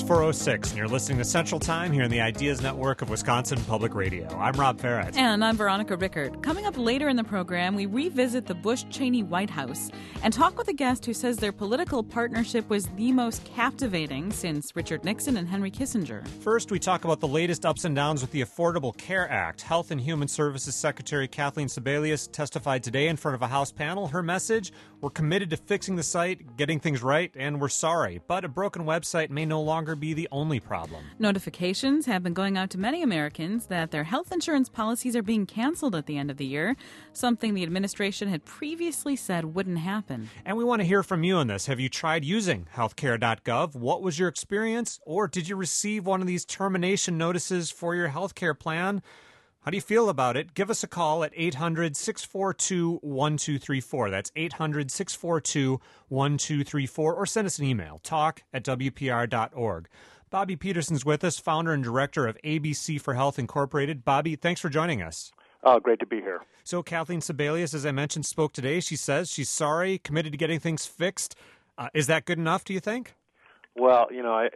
4:06, and you're listening to Central Time here in the Ideas Network of Wisconsin Public Radio. I'm Rob Ferret. And I'm Veronica Rickert. Coming up later in the program, we revisit the Bush-Cheney White House and talk with a guest who says their political partnership was the most captivating since Richard Nixon and Henry Kissinger. First, we talk about the latest ups and downs with the Affordable Care Act. Health and Human Services Secretary Kathleen Sebelius testified today in front of a House panel. Her message: we're committed to fixing the site, getting things right, and we're sorry. But a broken website may no longer be the only problem. Notifications have been going out to many Americans that their health insurance policies are being canceled at the end of the year, something the administration had previously said wouldn't happen. And we want to hear from you on this. Have you tried using healthcare.gov? What was your experience? Or did you receive one of these termination notices for your healthcare plan? How do you feel about it? Give us a call at 800-642-1234. That's 800-642-1234. Or send us an email, talk@wpr.org. Bobby Peterson's with us, founder and director of ABC for Health Incorporated. Bobby, thanks for joining us. Great to be here. So Kathleen Sebelius, as I mentioned, spoke today. She says she's sorry, committed to getting things fixed. Is that good enough, do you think? Well,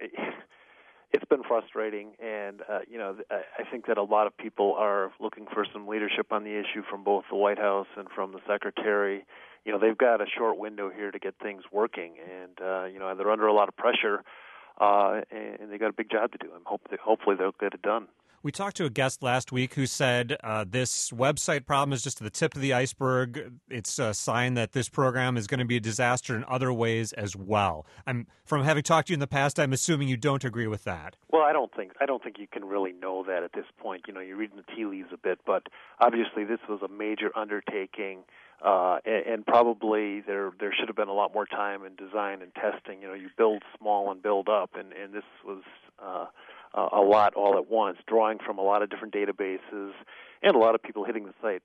it's been frustrating, and, I think that a lot of people are looking for some leadership on the issue from both the White House and from the Secretary. They've got a short window here to get things working, and, they're under a lot of pressure, and they've got a big job to do. Hopefully they'll get it done. We talked to a guest last week who said this website problem is just the tip of the iceberg. It's a sign that this program is going to be a disaster in other ways as well. From having talked to you in the past, I'm assuming you don't agree with that. Well, I don't think you can really know that at this point. You're reading the tea leaves a bit, but obviously this was a major undertaking, and probably there should have been a lot more time in design and testing. You build small and build up, and this was a lot all at once, drawing from a lot of different databases and a lot of people hitting the site,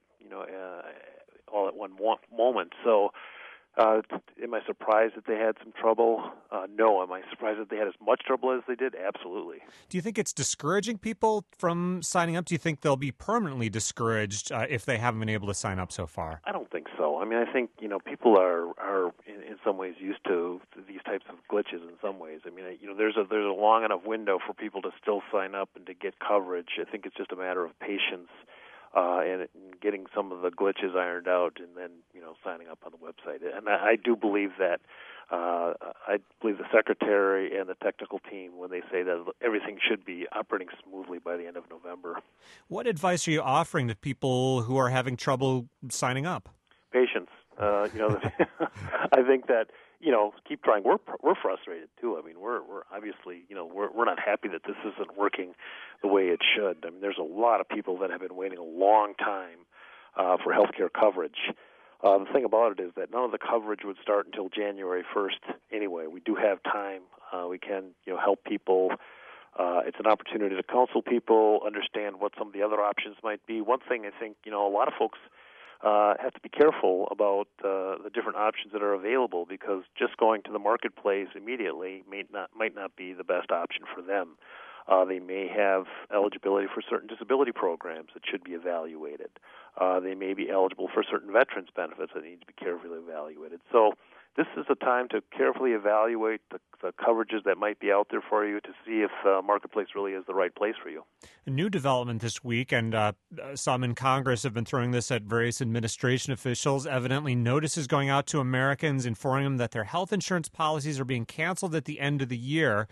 all at one moment. So, am I surprised that they had some trouble? No. Am I surprised that they had as much trouble as they did? Absolutely. Do you think it's discouraging people from signing up? Do you think they'll be permanently discouraged if they haven't been able to sign up so far? I don't think so. I think people are in some ways used to these types of glitches. In some ways, there's a long enough window for people to still sign up and to get coverage. I think it's just a matter of patience. And getting some of the glitches ironed out, and then signing up on the website. And I do believe that I believe the secretary and the technical team when they say that everything should be operating smoothly by the end of November. What advice are you offering to people who are having trouble signing up? Patience. I think that keep trying. We're frustrated too. We're obviously we're not happy that this isn't working the way it should. There's a lot of people that have been waiting a long time for healthcare coverage. The thing about it is that none of the coverage would start until January 1st. Anyway, we do have time. We can help people. It's an opportunity to counsel people, understand what some of the other options might be. One thing I think a lot of folks have to be careful about the different options that are available, because just going to the marketplace immediately might not be the best option for them. They may have eligibility for certain disability programs that should be evaluated. They may be eligible for certain veterans benefits that need to be carefully evaluated. So this is a time to carefully evaluate the coverages that might be out there for you to see if Marketplace really is the right place for you. A new development this week, and some in Congress have been throwing this at various administration officials. Evidently, notices going out to Americans informing them that their health insurance policies are being canceled at the end of the year.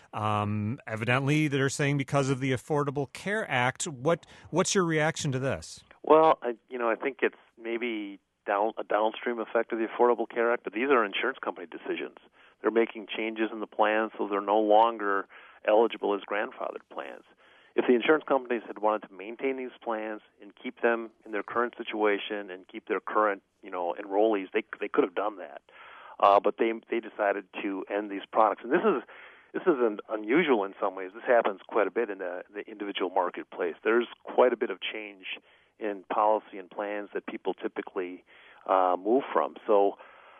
Evidently, they're saying because of the Affordable Care Act. What's your reaction to this? Well, I think it's maybe a downstream effect of the Affordable Care Act, but these are insurance company decisions. They're making changes in the plans so they're no longer eligible as grandfathered plans. If the insurance companies had wanted to maintain these plans and keep them in their current situation and keep their current, enrollees, they could have done that. But they decided to end these products, and this isn't unusual in some ways. This happens quite a bit in the individual marketplace. There's quite a bit of change in policy and plans that people typically move from. So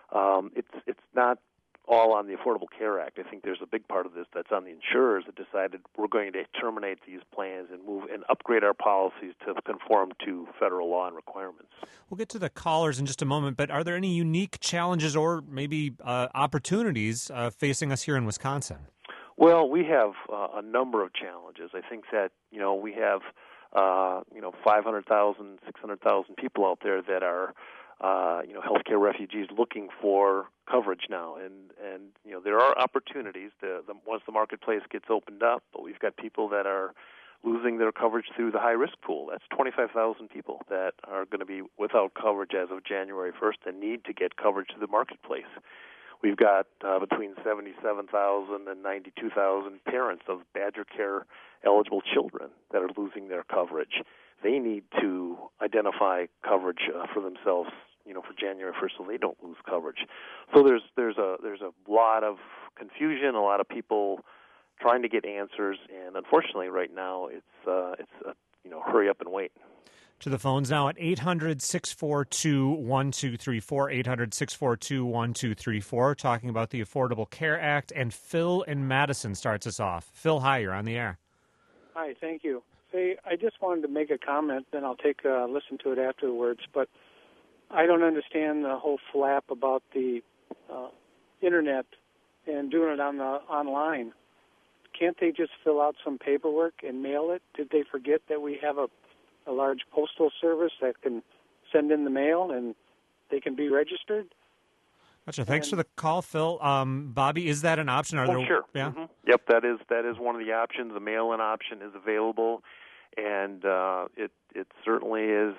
it's not all on the Affordable Care Act. I think there's a big part of this that's on the insurers that decided we're going to terminate these plans and move and upgrade our policies to conform to federal law and requirements. We'll get to the callers in just a moment, but are there any unique challenges or maybe opportunities facing us here in Wisconsin? Well, we have a number of challenges. I think that we have 500,000, 600,000 people out there that are healthcare refugees looking for coverage now, and there are opportunities once the marketplace gets opened up. But we've got people that are losing their coverage through the high-risk pool. That's 25,000 people that are going to be without coverage as of January 1st and need to get coverage through the marketplace. We've got between 77,000 and 92,000 parents of Badger Care eligible children that are losing their coverage. They need to identify coverage for themselves, for January 1st, so they don't lose coverage. So there's a lot of confusion, a lot of people trying to get answers, and unfortunately, right now it's hurry up and wait. To the phones now at 800-642-1234, 800-642-1234, talking about the Affordable Care Act, and Phil in Madison starts us off. Phil, hi, you're on the air. Hi, thank you. Say, I just wanted to make a comment, then I'll take a listen to it afterwards, but I don't understand the whole flap about the Internet and doing it online. Can't they just fill out some paperwork and mail it? Did they forget that we have a large postal service that can send in the mail and they can be registered? Gotcha. Thanks for the call, Phil. Bobby, is that an option? Sure. Yeah. Mm-hmm. Yep, that is one of the options. The mail-in option is available, and it certainly is.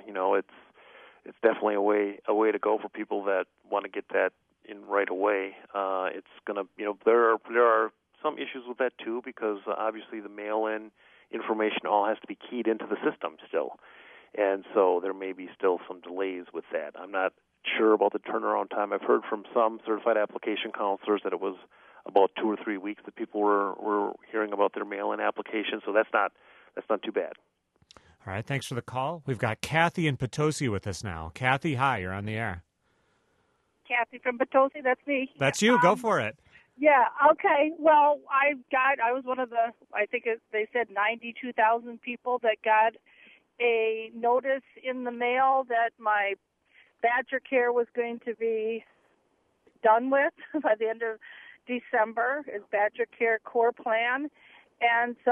It's definitely a way to go for people that want to get that in right away. It's gonna, there are some issues with that too, because obviously the mail-in information all has to be keyed into the system still, and so there may be still some delays with that. I'm not sure about the turnaround time. I've heard from some certified application counselors that it was about 2 or 3 weeks that people were hearing about their mail-in application, so that's not too bad. All right, thanks for the call. We've got Kathy in Potosi with us now. Kathy, hi, you're on the air. Kathy from Potosi, that's me. That's you. Go for it. Yeah, okay. Well, I was one of the, they said 92,000 people that got a notice in the mail that my Badger Care was going to be done with by the end of December, is Badger Care Core Plan. And so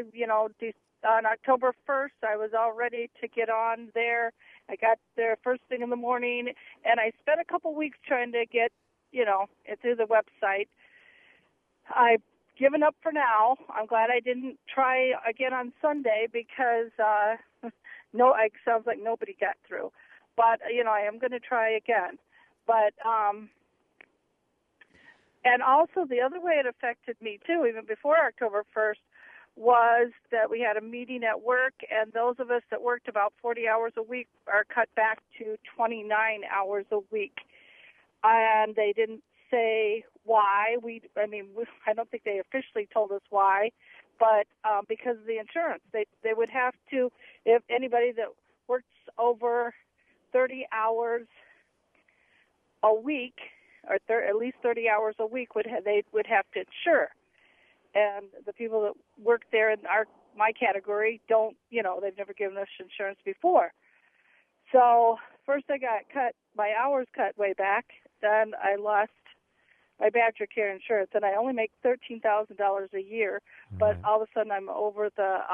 on October 1st, I was all ready to get on there. I got there first thing in the morning, and I spent a couple weeks trying to get, it through the website. I've given up for now. I'm glad I didn't try again on Sunday because it sounds like nobody got through. But, I am going to try again. But, and also the other way it affected me, too, even before October 1st, was that we had a meeting at work, and those of us that worked about 40 hours a week are cut back to 29 hours a week. And they didn't say why. I don't think they officially told us why, but because of the insurance. They would have to, if anybody that works over 30 hours a week, or at least 30 hours a week, they would have to insure. And the people that work there in my category don't, they've never given us insurance before. So first I got my hours cut way back, then I lost my Badger Care insurance, and I only make $13,000 a year, but all of a sudden I'm over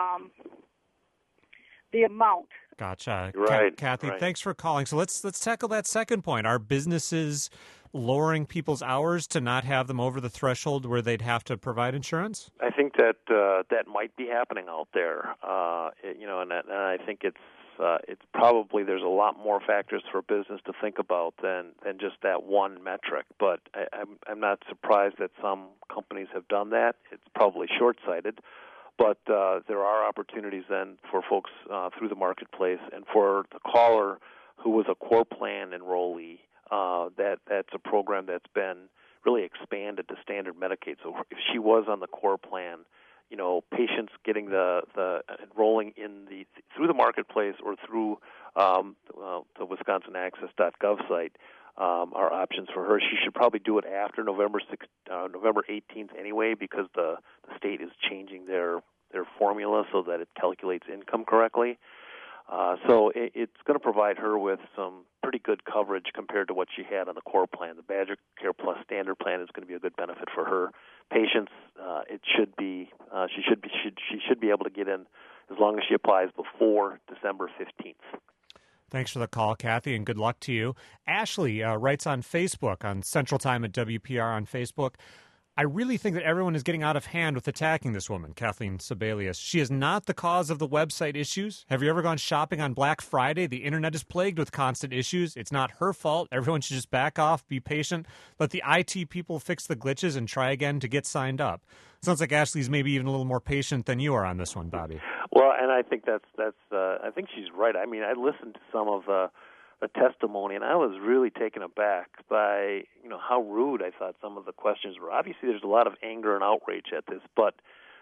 the amount. Gotcha. Right. Kathy, right. Thanks for calling. So let's tackle that second point. Are businesses lowering people's hours to not have them over the threshold where they'd have to provide insurance? I think that might be happening out there, and I think it's probably there's a lot more factors for business to think about than just that one metric. But I'm not surprised that some companies have done that. It's probably short-sighted, but there are opportunities then for folks through the marketplace, and for the caller who was a core plan enrollee. That's a program that's been really expanded to standard Medicaid. So if she was on the core plan, patients getting the enrolling through the marketplace or through the WisconsinAccess.gov site are options for her. She should probably do it after November 18th anyway, because the state is changing their formula so that it calculates income correctly. So it's going to provide her with some pretty good coverage compared to what she had on the core plan. The Badger Care Plus standard plan is going to be a good benefit for her patients should be she should be able to get in as long as she applies before December 15th. Thanks for the call, Kathy, and good luck to you. Ashley writes on Facebook, on Central Time at WPR on Facebook, I really think that everyone is getting out of hand with attacking this woman, Kathleen Sebelius. She is not the cause of the website issues. Have you ever gone shopping on Black Friday? The internet is plagued with constant issues. It's not her fault. Everyone should just back off, be patient, let the IT people fix the glitches, and try again to get signed up. Sounds like Ashley's maybe even a little more patient than you are on this one, Bobby. Well, and I think I think she's right. I mean, I listened to some of the testimony, and I was really taken aback by how rude I thought some of the questions were. Obviously, there's a lot of anger and outrage at this, but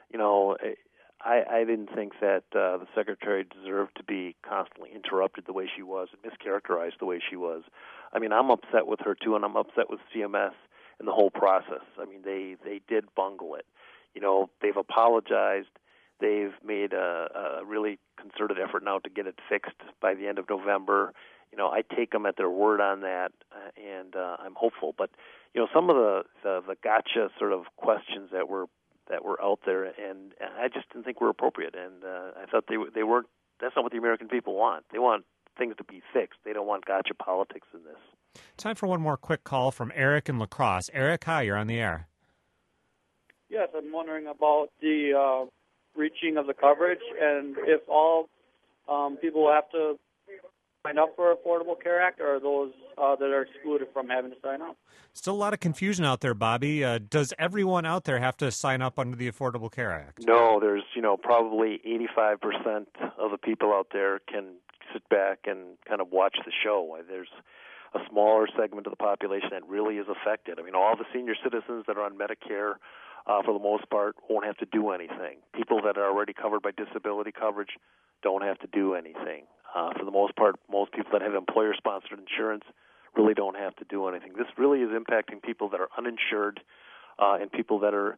I didn't think that the secretary deserved to be constantly interrupted the way she was and mischaracterized the way she was. I mean, I'm upset with her too, and I'm upset with CMS and the whole process. I mean, they did bungle it. They've apologized. They've made a really concerted effort now to get it fixed by the end of November. I take them at their word on that, and I'm hopeful. But some of the gotcha sort of questions that were out there, and I just didn't think were appropriate. And I thought they weren't. That's not what the American people want. They want things to be fixed. They don't want gotcha politics in this. Time for one more quick call from Eric in La Crosse. Eric, hi, you're on the air. Yes, I'm wondering about the reaching of the coverage, and if all people have to sign up for Affordable Care Act, or those that are excluded from having to sign up. Still a lot of confusion out there, Bobby. Does everyone out there have to sign up under the Affordable Care Act? No, there's probably 85% of the people out there can sit back and kind of watch the show. There's a smaller segment of the population that really is affected. I mean, all the senior citizens that are on Medicare, for the most part, won't have to do anything. People that are already covered by disability coverage don't have to do anything. For the most part, most people that have employer-sponsored insurance really don't have to do anything. This really is impacting people that are uninsured and people that are,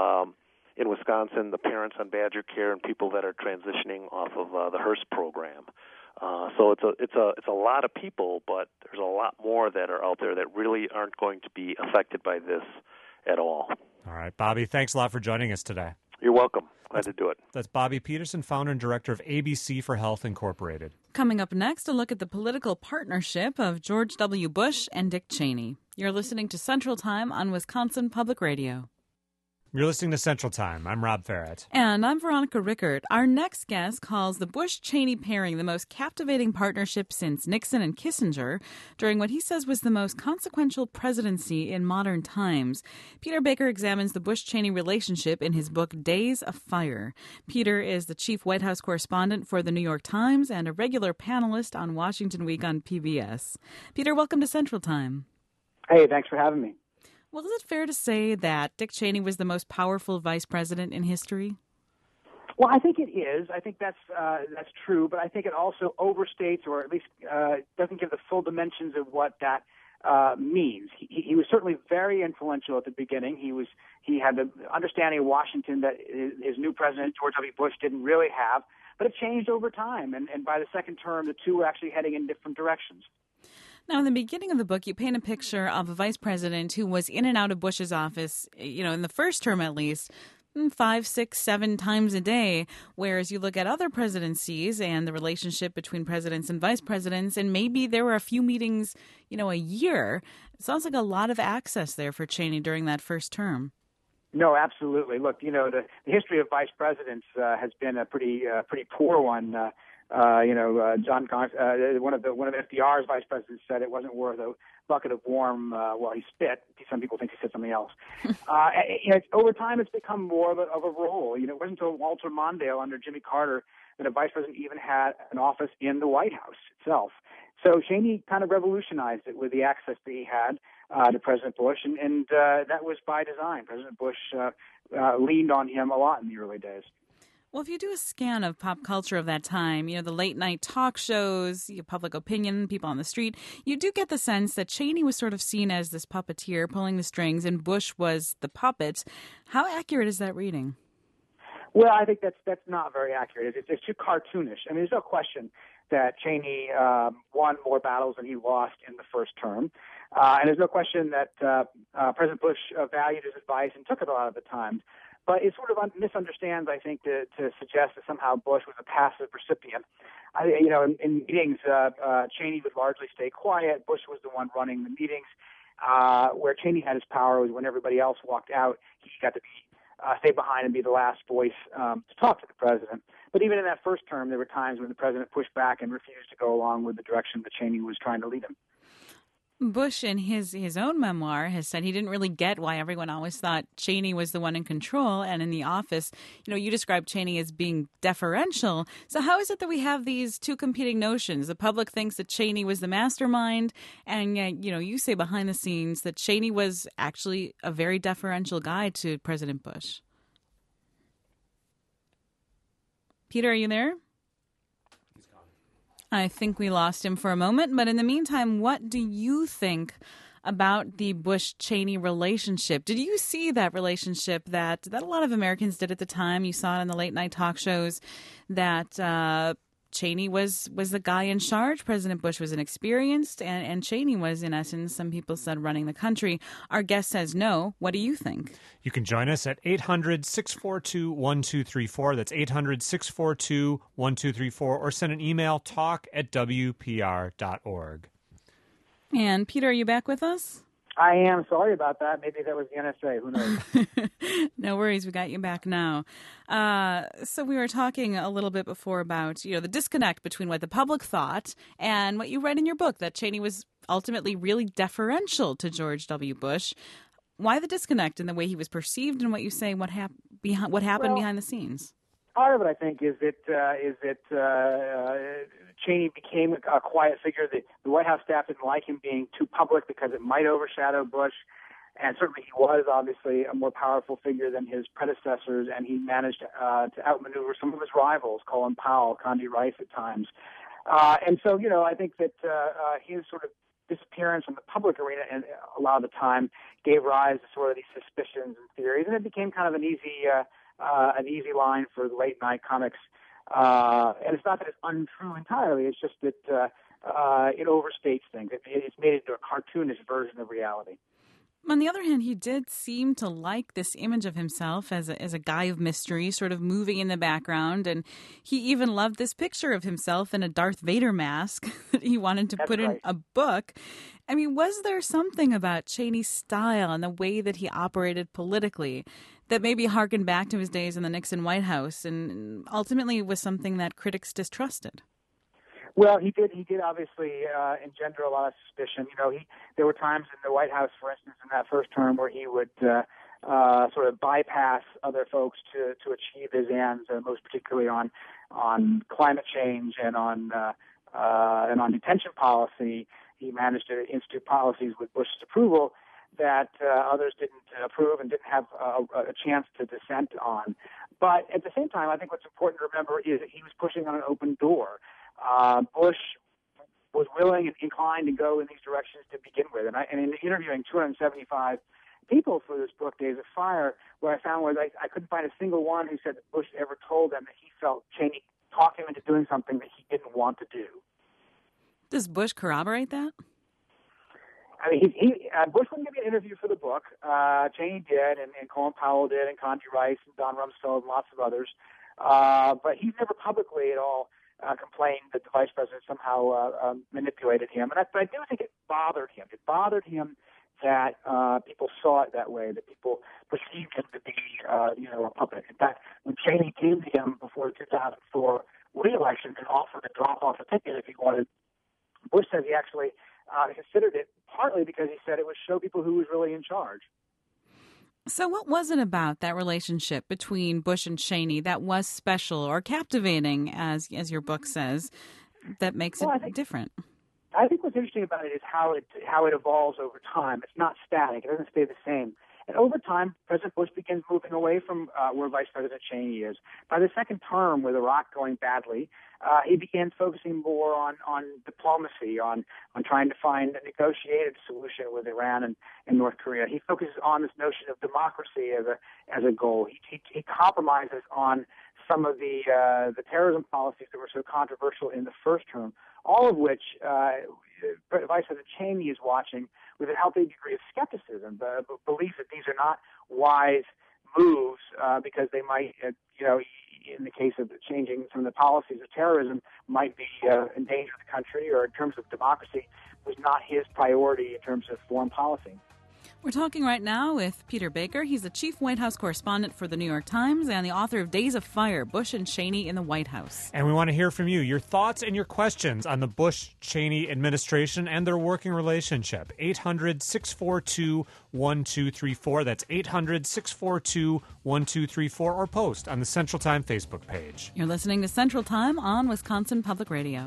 in Wisconsin, the parents on Badger Care, and people that are transitioning off of the HRSA program. So it's a lot of people, but there's a lot more that are out there that really aren't going to be affected by this at all. All right, Bobby, thanks a lot for joining us today. You're welcome. Glad to do it. That's Bobby Peterson, founder and director of ABC for Health Incorporated. Coming up next, a look at the political partnership of George W. Bush and Dick Cheney. You're listening to Central Time on Wisconsin Public Radio. You're listening to Central Time. I'm Rob Farrett. And I'm Veronica Rickert. Our next guest calls the Bush-Cheney pairing the most captivating partnership since Nixon and Kissinger during what he says was the most consequential presidency in modern times. Peter Baker examines the Bush-Cheney relationship in his book Days of Fire. Peter is the chief White House correspondent for the New York Times and a regular panelist on Washington Week on PBS. Peter, welcome to Central Time. Hey, thanks for having me. Well, is it fair to say that Dick Cheney was the most powerful vice president in history? Well, I think it is. I think that's true, but I think it also overstates, or at least doesn't give the full dimensions of what that means. He was certainly very influential at the beginning. He had the understanding of Washington that his new president, George W. Bush, didn't really have, but it changed over time, and by the second term, the two were actually heading in different directions. Now, in the beginning of the book, you paint a picture of a vice president who was in and out of Bush's office, in the first term at least, 5, 6, 7 times a day, whereas you look at other presidencies and the relationship between presidents and vice presidents, and maybe there were a few meetings, a year. It sounds like a lot of access there for Cheney during that first term. No, absolutely. Look, the history of vice presidents has been a pretty poor one. John Connors, one of FDR's vice presidents said it wasn't worth a bucket of warm. He spit. Some people think he said something else. Over time, it's become more of a role. It wasn't until Walter Mondale under Jimmy Carter that a vice president even had an office in the White House itself. So Cheney kind of revolutionized it with the access that he had to President Bush, and that was by design. President Bush leaned on him a lot in the early days. Well, if you do a scan of pop culture of that time, the late-night talk shows, public opinion, people on the street, you do get the sense that Cheney was sort of seen as this puppeteer pulling the strings and Bush was the puppet. How accurate is that reading? Well, I think that's not very accurate. It's too cartoonish. I mean, there's no question that Cheney won more battles than he lost in the first term. And there's no question that President Bush valued his advice and took it a lot of the time. But it sort of misunderstands, I think, to suggest that somehow Bush was a passive recipient. In meetings, Cheney would largely stay quiet. Bush was the one running the meetings. Where Cheney had his power was when everybody else walked out, he got to stay behind and be the last voice to talk to the president. But even in that first term, there were times when the president pushed back and refused to go along with the direction that Cheney was trying to lead him. Bush, in his own memoir, has said he didn't really get why everyone always thought Cheney was the one in control. And in the office, you described Cheney as being deferential. So how is it that we have these two competing notions? The public thinks that Cheney was the mastermind, and you say behind the scenes that Cheney was actually a very deferential guy to President Bush. Peter, are you there? I think we lost him for a moment, but in the meantime, what do you think about the Bush-Cheney relationship? Did you see that relationship that a lot of Americans did at the time? You saw it on the late-night talk shows that Cheney was the guy in charge. President Bush was inexperienced, and Cheney was, in essence, some people said, running the country. Our guest says no. What do you think? You can join us at 800-642-1234. That's 800-642-1234. Or send an email, talk@wpr.org. And Peter, are you back with us? I am. Sorry about that. Maybe that was the NSA. Who knows? No worries. We got you back now. So we were talking a little bit before about, the disconnect between what the public thought and what you read in your book, that Cheney was ultimately really deferential to George W. Bush. Why the disconnect in the way he was perceived and what you say, what happened behind the scenes? Part of it, I think, is that Cheney became a quiet figure. The White House staff didn't like him being too public because it might overshadow Bush. And certainly he was obviously a more powerful figure than his predecessors, and he managed to outmaneuver some of his rivals, Colin Powell, Condi Rice at times. And so, I think that his sort of disappearance from the public arena and a lot of the time gave rise to sort of these suspicions and theories, and it became kind of an easy line for late night comics. And it's not that it's untrue entirely. It's just that it overstates things. It's made it into a cartoonish version of reality. On the other hand, he did seem to like this image of himself as a guy of mystery, sort of moving in the background. And he even loved this picture of himself in a Darth Vader mask that he wanted to put in a book. I mean, was there something about Cheney's style and the way that he operated politically that maybe harkened back to his days in the Nixon White House and ultimately was something that critics distrusted? Well, he did obviously engender a lot of suspicion. There were times in the White House, for instance, in that first term, where he would sort of bypass other folks to achieve his ends, most particularly on climate change and on detention policy. He managed to institute policies with Bush's approval that others didn't approve and didn't have a chance to dissent on. But at the same time, I think what's important to remember is that he was pushing on an open door. Bush was willing and inclined to go in these directions to begin with. And in interviewing 275 people for this book, Days of Fire, what I found was I couldn't find a single one who said that Bush ever told them that he felt Cheney talked him into doing something that he didn't want to do. Does Bush corroborate that? I mean, Bush wouldn't give me an interview for the book. Cheney did, and Colin Powell did, and Condi Rice, and Don Rumsfeld, and lots of others. But he's never publicly at all complained that the vice president somehow manipulated him. But I do think it bothered him. It bothered him that people saw it that way, that people perceived him to be, a puppet. In fact, when Cheney came to him before the 2004 re-election and offered to drop off a ticket if he wanted, Bush said he actually considered it, partly because he said it would show people who was really in charge. So what was it about that relationship between Bush and Cheney that was special or captivating, as your book says, that makes it different? I think what's interesting about it is how it evolves over time. It's not static. It doesn't stay the same. And over time, President Bush begins moving away from where Vice President Cheney is. By the second term, with Iraq going badly, he began focusing more on diplomacy, on trying to find a negotiated solution with Iran and North Korea. He focuses on this notion of democracy as a goal. He compromises on some of the terrorism policies that were so controversial in the first term, all of which Vice President Cheney is watching with a healthy degree of skepticism, the belief that these are not wise moves because they might, in the case of changing some of the policies of terrorism, might be endanger the country, or in terms of democracy, was not his priority in terms of foreign policy. We're talking right now with Peter Baker. He's the chief White House correspondent for the New York Times and the author of Days of Fire, Bush and Cheney in the White House. And we want to hear from you, your thoughts and your questions on the Bush-Cheney administration and their working relationship. 800-642-1234. That's 800-642-1234, or post on the Central Time Facebook page. You're listening to Central Time on Wisconsin Public Radio.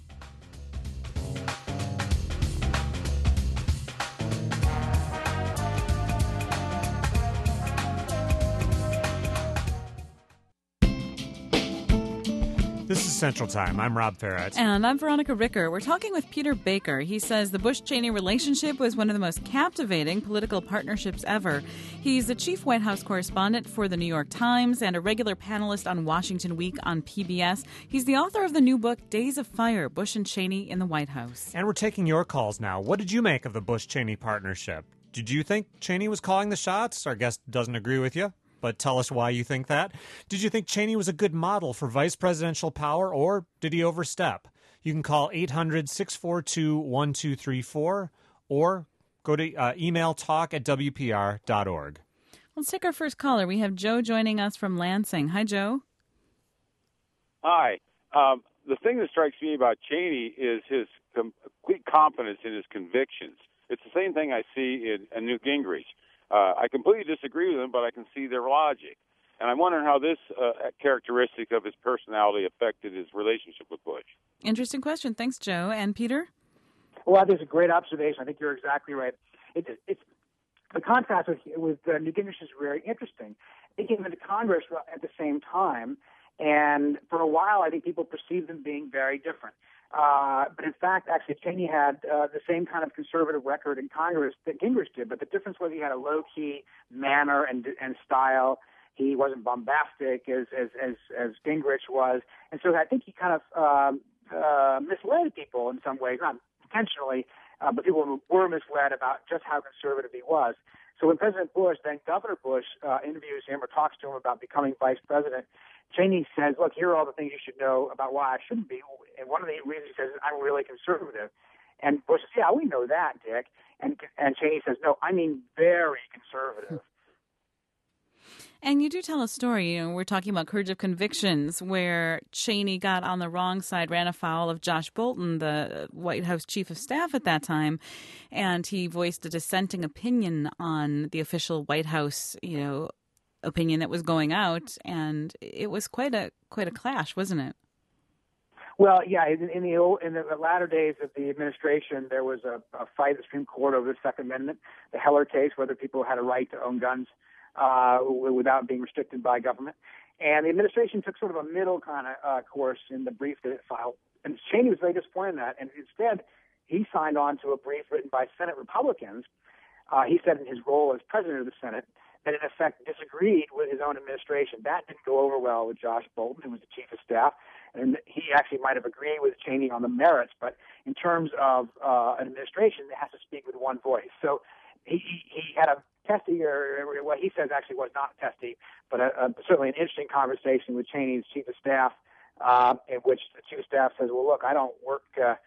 This is Central Time. I'm Rob Ferret. And I'm Veronica Ricker. We're talking with Peter Baker. He says the Bush-Cheney relationship was one of the most captivating political partnerships ever. He's the chief White House correspondent for the New York Times and a regular panelist on Washington Week on PBS. He's the author of the new book, Days of Fire, Bush and Cheney in the White House. And we're taking your calls now. What did you make of the Bush-Cheney partnership? Did you think Cheney was calling the shots? Our guest doesn't agree with you, but tell us why you think that. Did you think Cheney was a good model for vice presidential power, or did he overstep? You can call 800-642-1234 or go to email talk@wpr.org. Let's take our first caller. We have Joe joining us from Lansing. Hi, Joe. Hi. The thing that strikes me about Cheney is his complete confidence in his convictions. It's the same thing I see in Newt Gingrich. I completely disagree with him, but I can see their logic. And I'm wondering how this characteristic of his personality affected his relationship with Bush. Interesting question. Thanks, Joe. And Peter? Well, that's a great observation. I think you're exactly right. It's the contrast with Newt Gingrich is very interesting. They came into Congress at the same time, and for a while, I think people perceived them being very different. But in fact, actually, Cheney had the same kind of conservative record in Congress that Gingrich did. But the difference was he had a low-key manner and style. He wasn't bombastic as Gingrich was, and so I think he kind of misled people in some ways, not intentionally, but people were misled about just how conservative he was. So when President Bush, then Governor Bush, interviews him or talks to him about becoming vice president, Cheney says, look, here are all the things you should know about why I shouldn't be. And one of the reasons he says is, I'm really conservative. And Bush says, yeah, we know that, Dick. And Cheney says, no, I mean very conservative. And you do tell a story, we're talking about Courage of Convictions, where Cheney got on the wrong side, ran afoul of Josh Bolten, the White House chief of staff at that time, and he voiced a dissenting opinion on the official White House, opinion that was going out, and it was quite a clash, wasn't it? Well, yeah. In the latter days of the administration, there was a fight at the Supreme Court over the Second Amendment, the Heller case, whether people had a right to own guns without being restricted by government. And the administration took sort of a middle kind of course in the brief that it filed. And Cheney was very disappointed in that. And instead, he signed on to a brief written by Senate Republicans. He said in his role as president of the Senate that in effect disagreed with his own administration. That didn't go over well with Josh Bolten, who was the chief of staff. And he actually might have agreed with Cheney on the merits. But in terms of an administration, it has to speak with one voice. So he had a testy, or what he says actually was not testy, but certainly an interesting conversation with Cheney's chief of staff, in which the chief of staff says, well, look, I don't work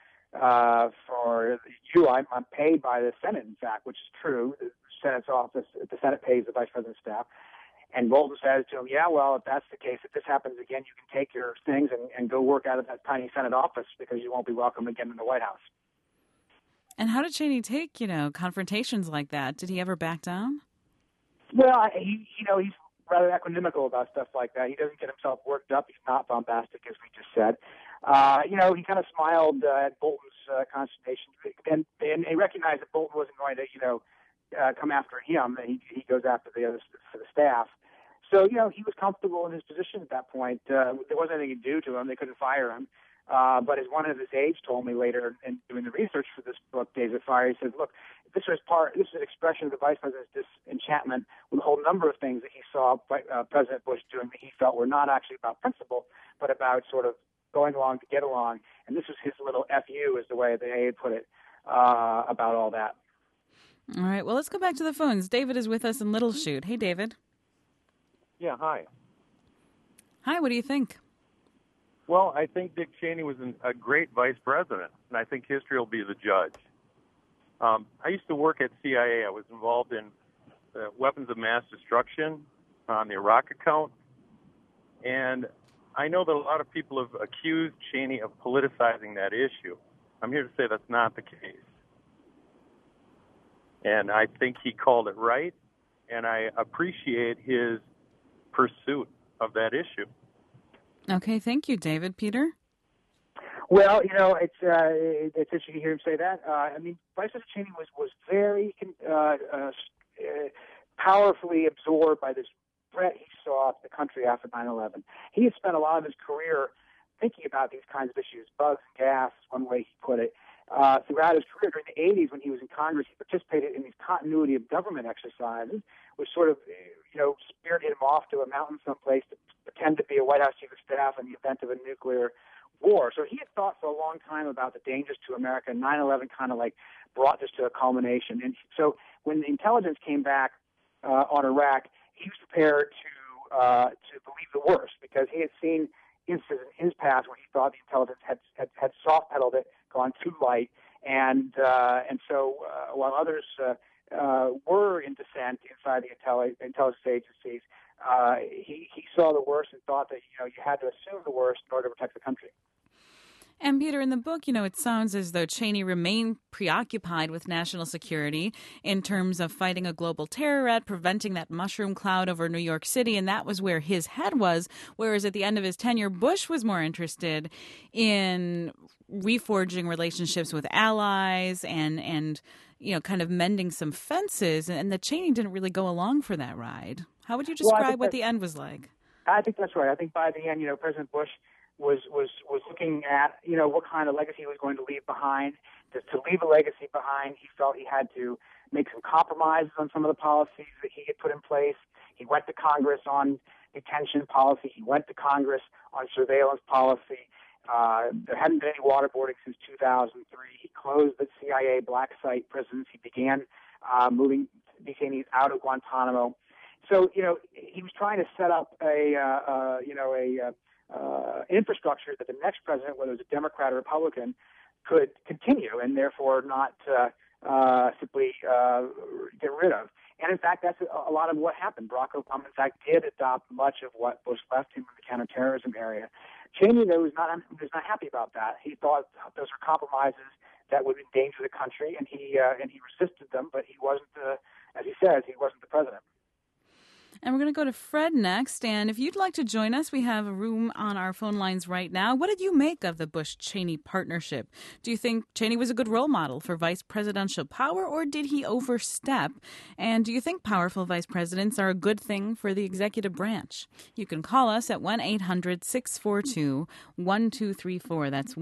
for you. I'm paid by the Senate, in fact, which is true. The Senate's office, the Senate pays the vice president's staff. And Bolton says to him, yeah, well, if that's the case, if this happens again, you can take your things and go work out of that tiny Senate office because you won't be welcome again in the White House. And how did Cheney take, confrontations like that? Did he ever back down? Well, he's rather equanimical about stuff like that. He doesn't get himself worked up. He's not bombastic, as we just said. He kind of smiled at Bolton's consternation, and he recognized that Bolton wasn't going to, come after him. He goes after the others for the staff. So, he was comfortable in his position at that point. There wasn't anything to do to him. They couldn't fire him. But as one of his aides told me later in doing the research for this book, Days of Fire, he says, look, this is an expression of the vice president's disenchantment with a whole number of things that he saw President Bush doing that he felt were not actually about principle, but about sort of going along to get along. And this was his little FU, is the way the aide put it, about all that. All right. Well, let's go back to the phones. David is with us in Little Chute. Hey, David. Yeah, hi. Hi, what do you think? Well, I think Dick Cheney was a great vice president, and I think history will be the judge. I used to work at CIA. I was involved in weapons of mass destruction on the Iraq account, and I know that a lot of people have accused Cheney of politicizing that issue. I'm here to say that's not the case. And I think he called it right, and I appreciate his pursuit of that issue. Okay, thank you, David. Peter? Well, it's interesting to hear him say that. I mean, Vice President Cheney was very powerfully absorbed by this threat he saw to the country after 9/11. He had spent a lot of his career thinking about these kinds of issues, bugs and gas, one way he put it. Throughout his career, during the 80s, when he was in Congress, he participated in these continuity of government exercises, which sort of, spirited him off to a mountain someplace to pretend to be a White House chief of staff in the event of a nuclear war. So he had thought for a long time about the dangers to America, and 9/11 kind of like brought this to a culmination. And so when the intelligence came back on Iraq, he was prepared to believe the worst, because he had seen instances in his past where he thought the intelligence had soft-pedaled it, gone too light, and so while others were in dissent inside the intelligence agencies, he saw the worst and thought that you had to assume the worst in order to protect the country. And Peter, in the book, it sounds as though Cheney remained preoccupied with national security in terms of fighting a global terror threat, preventing that mushroom cloud over New York City, and that was where his head was, whereas at the end of his tenure, Bush was more interested in reforging relationships with allies and kind of mending some fences, and that Cheney didn't really go along for that ride. How would you describe what the end was like? I think that's right. I think by the end, President Bush was looking at what kind of legacy he was going to leave behind. To leave a legacy behind, he felt he had to make some compromises on some of the policies that he had put in place. He went to Congress on detention policy. He went to Congress on surveillance policy. There hadn't been any waterboarding since 2003. He closed the CIA black site prisons. He began moving detainees out of Guantanamo. So, he was trying to set up infrastructure that the next president, whether it was a Democrat or Republican, could continue and therefore not simply get rid of. And in fact, that's a lot of what happened. Barack Obama, in fact, did adopt much of what Bush left him in the counterterrorism area. Cheney, though, was not happy about that. He thought those were compromises that would endanger the country, and he resisted them. But he wasn't, as he says, he wasn't the president. And we're going to go to Fred next. And if you'd like to join us, we have a room on our phone lines right now. What did you make of the Bush-Cheney partnership? Do you think Cheney was a good role model for vice presidential power, or did he overstep? And do you think powerful vice presidents are a good thing for the executive branch? You can call us at 1-800-642-1234. That's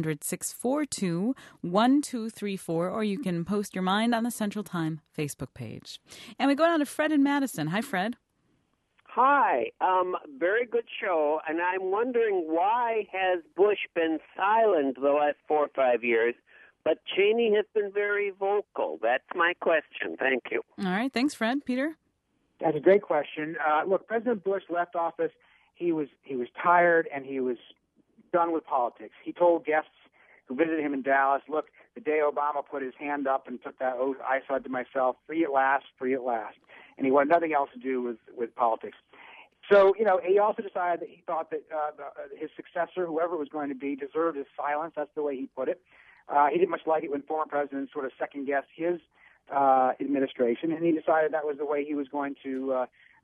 1-800-642-1234. Or you can post your mind on the Central Time Facebook page. And we go down to Fred in Madison. Hi, Fred. Hi, very good show, and I'm wondering, why has Bush been silent the last 4 or 5 years, but Cheney has been very vocal? That's my question. Thank you. All right, thanks, Fred. Peter? That's a great question. Look, President Bush left office. He was tired, and he was done with politics. He told guests who visited him in Dallas, look, the day Obama put his hand up and took that oath, I said to myself, free at last, free at last. And he wanted nothing else to do with politics. So, he also decided that he thought that his successor, whoever it was going to be, deserved his silence. That's the way he put it. He didn't much like it when former presidents sort of second-guessed his administration, and he decided that was the way he was going to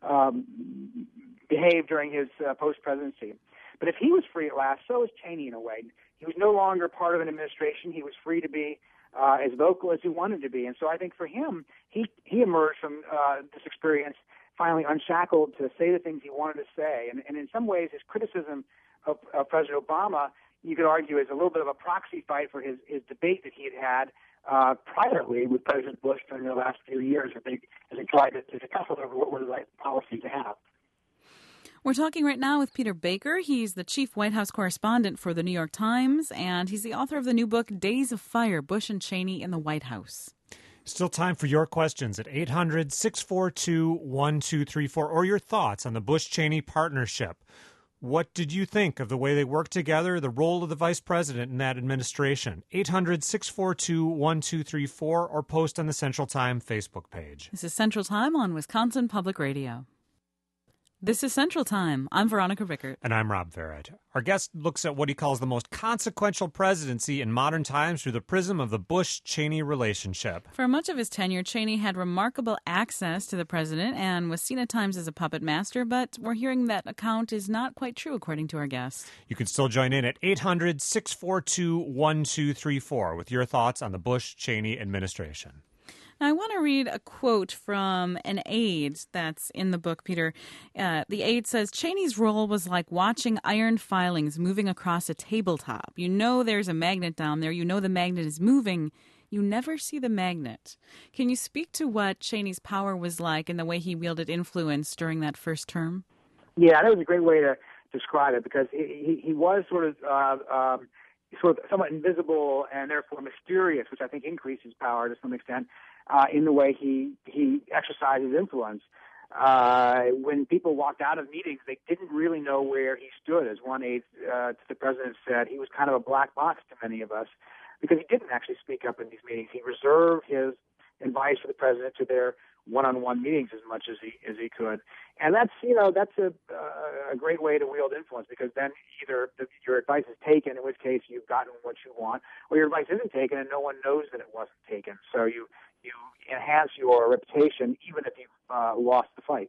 behave during his post-presidency. But if he was free at last, so was Cheney in a way. He was no longer part of an administration. He was free to be as vocal as he wanted to be. And so I think for him, he emerged from this experience finally unshackled to say the things he wanted to say. And in some ways, his criticism of President Obama, you could argue, is a little bit of a proxy fight for his debate that he had privately with President Bush during the last few years as they tried to tussle over what were the right policies to have. We're talking right now with Peter Baker. He's the chief White House correspondent for the New York Times, and he's the author of the new book, Days of Fire, Bush and Cheney in the White House. Still time for your questions at 800-642-1234 or your thoughts on the Bush-Cheney partnership. What did you think of the way they worked together, the role of the vice president in that administration? 800-642-1234 or post on the Central Time Facebook page. This is Central Time on Wisconsin Public Radio. This is Central Time. I'm Veronica Rickert. And I'm Rob Verrett. Our guest looks at what he calls the most consequential presidency in modern times through the prism of the Bush-Cheney relationship. For much of his tenure, Cheney had remarkable access to the president and was seen at times as a puppet master, but we're hearing that account is not quite true, according to our guest. You can still join in at 800-642-1234 with your thoughts on the Bush-Cheney administration. Now, I want to read a quote from an aide that's in the book, Peter. The aide says, Cheney's role was like watching iron filings moving across a tabletop. You know there's a magnet down there. You know the magnet is moving. You never see the magnet. Can you speak to what Cheney's power was like and the way he wielded influence during that first term? Yeah, that was a great way to describe it, because he was sort of somewhat invisible and therefore mysterious, which I think increases power to some extent. In the way he exercises influence. When people walked out of meetings, they didn't really know where he stood. As one aide to the president said, he was kind of a black box to many of us because he didn't actually speak up in these meetings. He reserved his advice for the president to their one-on-one meetings as much as he could. And that's a great way to wield influence, because then either your advice is taken, in which case you've gotten what you want, or your advice isn't taken and no one knows that it wasn't taken. So you enhance your reputation even if you've lost the fight.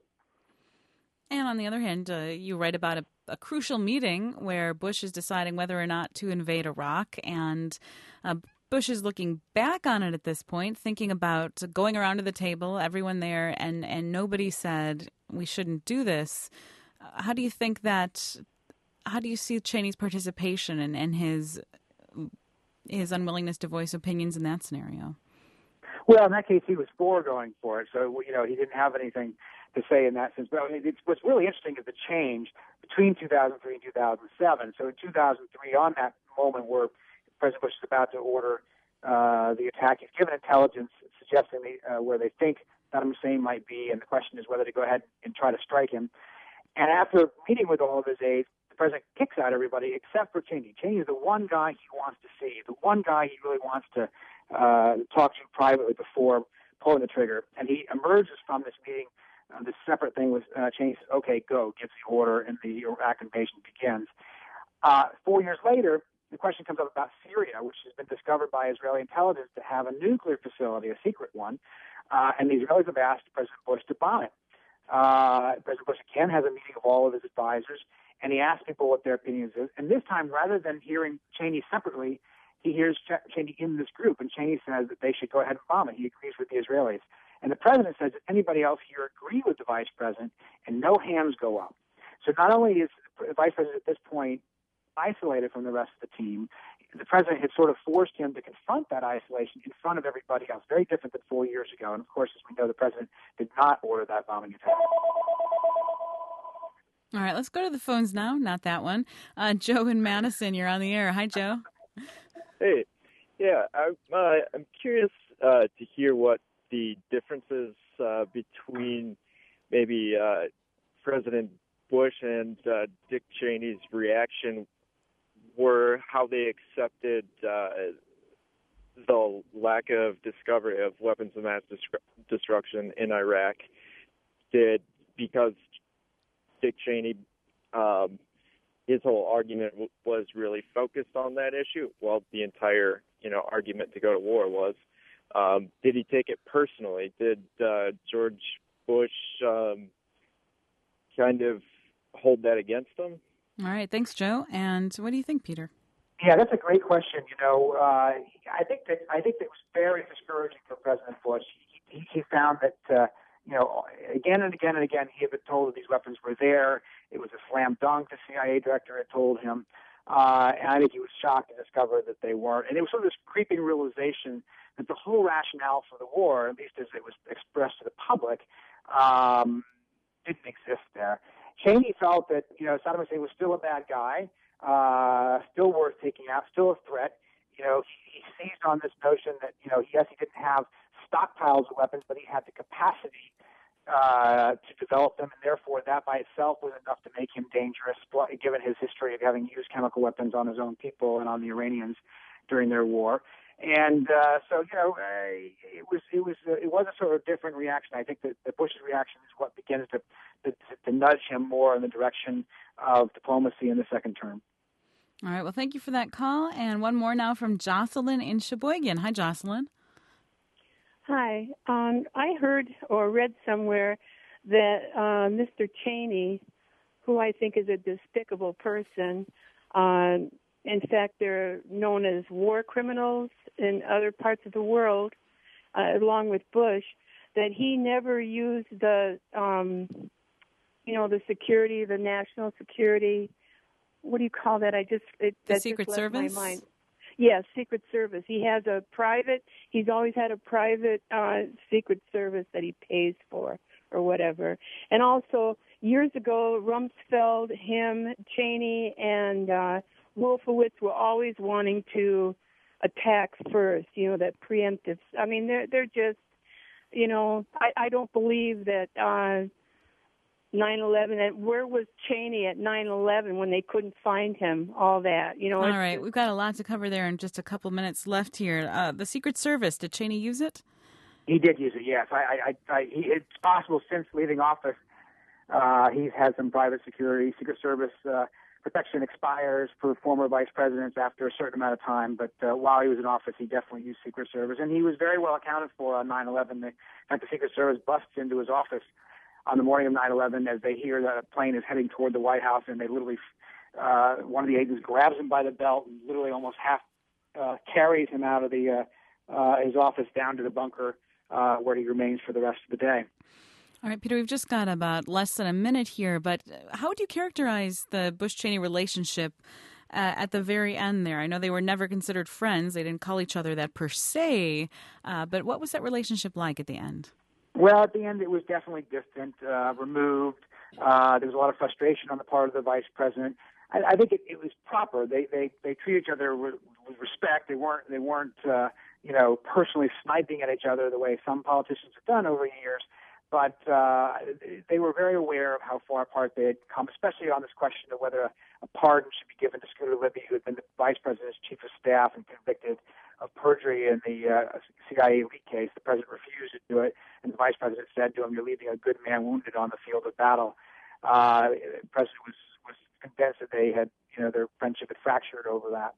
And on the other hand, you write about a crucial meeting where Bush is deciding whether or not to invade Iraq, and Bush is looking back on it at this point, thinking about going around to the table, everyone there, and nobody said we shouldn't do this. How do you think that? How do you see Cheney's participation and his unwillingness to voice opinions in that scenario? Well, in that case, he was for going for it, so he didn't have anything to say in that sense. But I mean, what's really interesting is the change between 2003 and 2007. So in 2003, on that moment where President Bush is about to order the attack, he's given intelligence suggesting where they think Saddam Hussein might be, and the question is whether to go ahead and try to strike him. And after meeting with all of his aides, the president kicks out everybody except for Cheney. Cheney is the one guy he wants to see, the one guy he really wants to talk to privately before pulling the trigger. And he emerges from this meeting. This separate thing was Cheney says, okay, go, gives the order, and the Iraq invasion begins. 4 years later, the question comes up about Syria, which has been discovered by Israeli intelligence to have a nuclear facility, a secret one, and the Israelis have asked President Bush to bomb it. President Bush again has a meeting of all of his advisors, and he asks people what their opinions is. And this time, rather than hearing Cheney separately, he hears Cheney in this group, and Cheney says that they should go ahead and bomb it. He agrees with the Israelis. And the president says, does anybody else here agree with the vice president? And no hands go up. So not only is the vice president at this point isolated from the rest of the team, the president had sort of forced him to confront that isolation in front of everybody else, very different than 4 years ago. And, of course, as we know, the president did not order that bombing attack. All right, let's go to the phones now. Not that one. Joe in Madison, you're on the air. Hi, Joe. Hey, yeah, I'm curious to hear what the differences between maybe President Bush and Dick Cheney's reaction were, how they accepted the lack of discovery of weapons of mass destruction in Iraq. Because Dick Cheney, his whole argument was really focused on that issue. Well, the entire, argument to go to war was. Did he take it personally? Did George Bush kind of hold that against him? All right, thanks, Joe. And what do you think, Peter? Yeah, that's a great question. I think that it was very discouraging for President Bush. He found that again and again and again he had been told that these weapons were there. It was a slam dunk. The CIA director had told him, and I think he was shocked to discover that they weren't. And it was sort of this creeping realization that the whole rationale for the war, at least as it was expressed to the public, didn't exist there. Cheney felt that Saddam Hussein was still a bad guy, still worth taking out, still a threat. He seized on this notion that yes, he didn't have stockpiles of weapons, but he had the capacity to develop them, and therefore that by itself was enough to make him dangerous, given his history of having used chemical weapons on his own people and on the Iranians during their war. And so, it was a sort of different reaction. I think that Bush's reaction is what begins to nudge him more in the direction of diplomacy in the second term. All right. Well, thank you for that call. And one more now from Jocelyn in Sheboygan. Hi, Jocelyn. Hi. I heard or read somewhere that Mr. Cheney, who I think is a despicable person, in fact, they're known as war criminals in other parts of the world, along with Bush, that he never used the security, the national security. What do you call that? The Secret Service? My mind. Yes, Secret Service. He's always had a private Secret Service that he pays for or whatever. And also, years ago, Rumsfeld, him, Cheney, and Wolfowitz were always wanting to attack first, that preemptive. I mean, they're just, I don't believe that 9/11, and where was Cheney at 9/11 when they couldn't find him, all that, All right, we've got a lot to cover there in just a couple minutes left here. The Secret Service, did Cheney use it? He did use it, yes. It's possible since leaving office, he's had some private security. Secret Service protection expires for former vice presidents after a certain amount of time, but while he was in office, he definitely used Secret Service, and he was very well accounted for on 9/11. In fact, the Secret Service busts into his office on the morning of 9/11 as they hear that a plane is heading toward the White House, and they literally, one of the agents grabs him by the belt and literally almost half carries him out of the his office down to the bunker where he remains for the rest of the day. All right, Peter, we've just got about less than a minute here, but how would you characterize the Bush-Cheney relationship at the very end there? I know they were never considered friends. They didn't call each other that per se, but what was that relationship like at the end? Well, at the end, it was definitely distant, removed. There was a lot of frustration on the part of the vice president. I think it was proper. They treat each other with respect. They weren't personally sniping at each other the way some politicians have done over the years. But they were very aware of how far apart they had come, especially on this question of whether a pardon should be given to Scooter Libby, who had been the vice president's chief of staff and convicted of perjury in the CIA leak case. The president refused to do it, and the vice president said to him, "You're leaving a good man wounded on the field of battle." The president was convinced that they had, their friendship had fractured over that.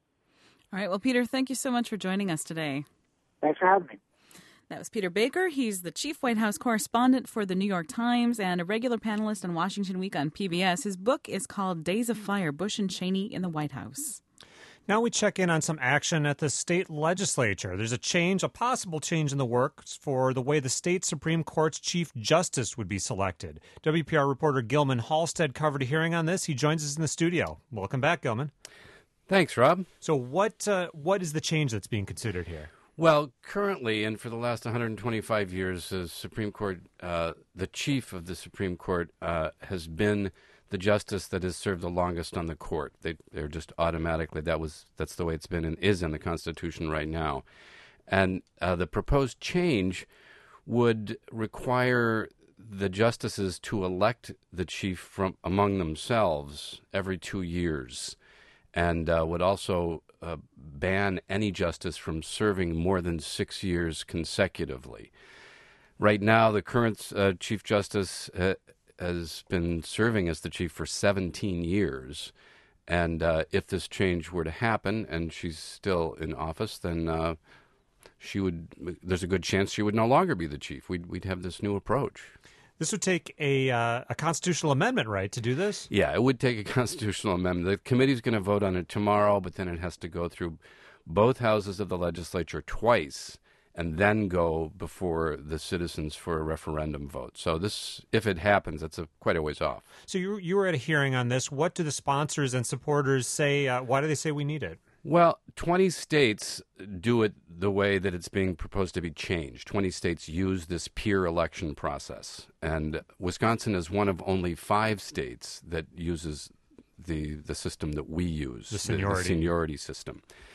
All right. Well, Peter, thank you so much for joining us today. Thanks for having me. That was Peter Baker. He's the chief White House correspondent for the New York Times and a regular panelist on Washington Week on PBS. His book is called Days of Fire, Bush and Cheney in the White House. Now we check in on some action at the state legislature. There's a possible change in the works for the way the state Supreme Court's Chief Justice would be selected. WPR reporter Gilman Halstead covered a hearing on this. He joins us in the studio. Welcome back, Gilman. Thanks, Rob. So what is the change that's being considered here? Well, currently, and for the last 125 years, the Supreme Court, the chief of the Supreme Court has been the justice that has served the longest on the court. They're just automatically, that's the way it's been and is in the Constitution right now. And the proposed change would require the justices to elect the chief from among themselves every 2 years, and would also ban any justice from serving more than 6 years consecutively. Right now, the current Chief Justice has been serving as the chief for 17 years. And if this change were to happen and she's still in office, then there's a good chance she would no longer be the chief. We'd have this new approach. This would take a constitutional amendment, right, to do this? Yeah, it would take a constitutional amendment. The committee's going to vote on it tomorrow, but then it has to go through both houses of the legislature twice and then go before the citizens for a referendum vote. So this, if it happens, that's quite a ways off. So you were at a hearing on this. What do the sponsors and supporters say? Why do they say we need it? Well, 20 states do it the way that it's being proposed to be changed. 20 states use this peer election process. And Wisconsin is one of only 5 states that uses the system that we use, the seniority system.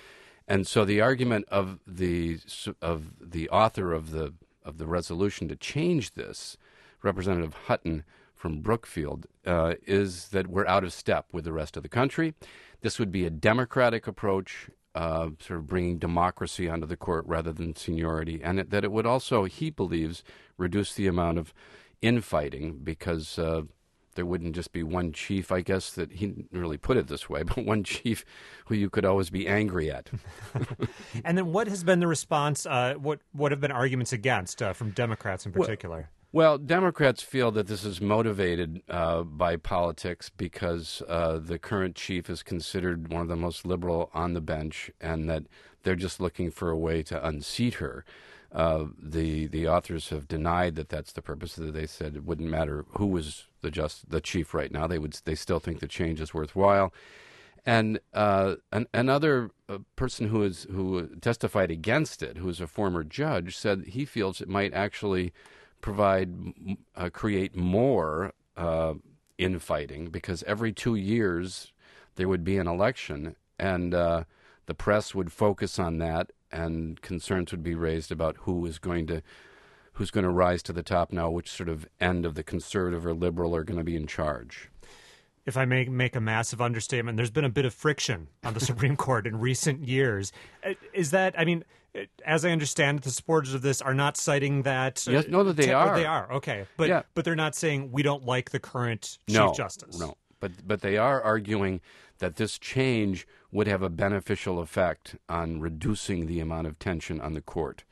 And so the argument of the author of the resolution to change this, Representative Hutton from Brookfield, is that we're out of step with the rest of the country. This would be a democratic approach, sort of bringing democracy onto the court rather than seniority, and that it would also, he believes, reduce the amount of infighting because there wouldn't just be one chief, I guess, that he didn't really put it this way, but one chief who you could always be angry at. And then what has been the response, what have been arguments against from Democrats in particular? Well, Democrats feel that this is motivated by politics because the current chief is considered one of the most liberal on the bench and that they're just looking for a way to unseat her. The authors have denied that that's the purpose. They said it wouldn't matter who was the chief right now. They still think the change is worthwhile. And another person who testified against it, who is a former judge, said he feels it might actually create more infighting because every 2 years there would be an election and the press would focus on that and concerns would be raised about who's going to rise to the top now, which sort of end of the conservative or liberal are going to be in charge. If I may make a massive understatement, there's been a bit of friction on the Supreme Court in recent years. Is that, I mean, as I understand it, the supporters of this are not citing that. Yes, no, that they are. They are, okay. But they're not saying we don't like the current Chief Justice. No, but they are arguing that this change would have a beneficial effect on reducing the amount of tension on the court.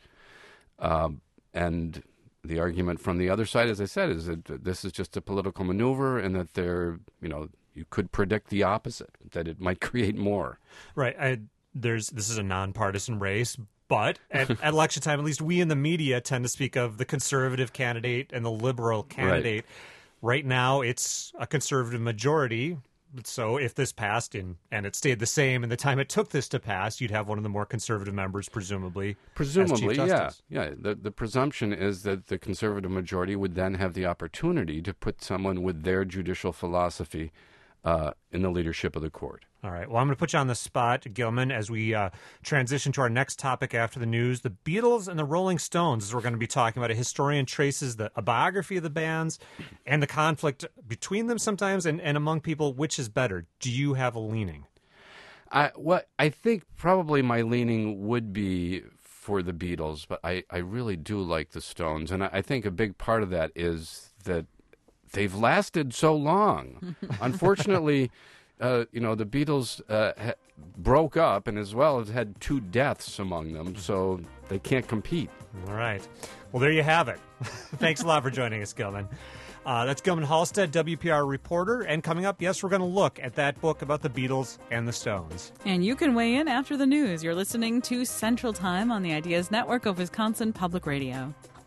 And the argument from the other side, as I said, is that this is just a political maneuver and that you could predict the opposite, that it might create more. Right. This is a nonpartisan race, but at election time, at least we in the media tend to speak of the conservative candidate and the liberal candidate. Right now, it's a conservative majority. So if this passed and it stayed the same in the time it took this to pass, you'd have one of the more conservative members, presumably as Chief Justice. Yeah. The presumption is that the conservative majority would then have the opportunity to put someone with their judicial philosophy in the leadership of the court. All right. Well, I'm going to put you on the spot, Gilman, as we transition to our next topic after the news. The Beatles and the Rolling Stones, as we're going to be talking about. A historian traces a biography of the bands and the conflict between them sometimes and among people. Which is better? Do you have a leaning? I think probably my leaning would be for the Beatles, but I really do like the Stones. And I think a big part of that is that they've lasted so long. Unfortunately, the Beatles broke up and as well as had 2 deaths among them, so they can't compete. All right. Well, there you have it. Thanks a lot for joining us, Gilman. That's Gilman Halstead, WPR reporter. And coming up, yes, we're going to look at that book about the Beatles and the Stones. And you can weigh in after the news. You're listening to Central Time on the Ideas Network of Wisconsin Public Radio.